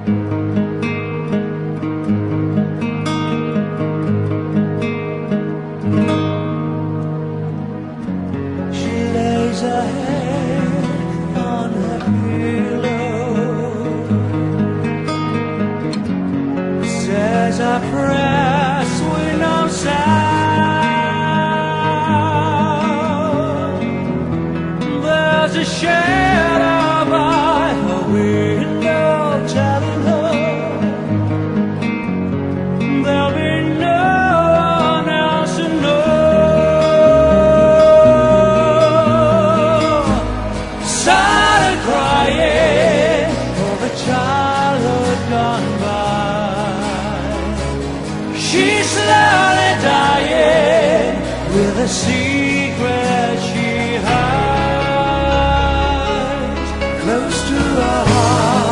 She lays her head on her pillow, says a prayer with no sound. There's a shadow by her window telling her there'll be no one else to know. Started crying for the childhood gone by. She's slowly dying with a secret she hides close to her heart.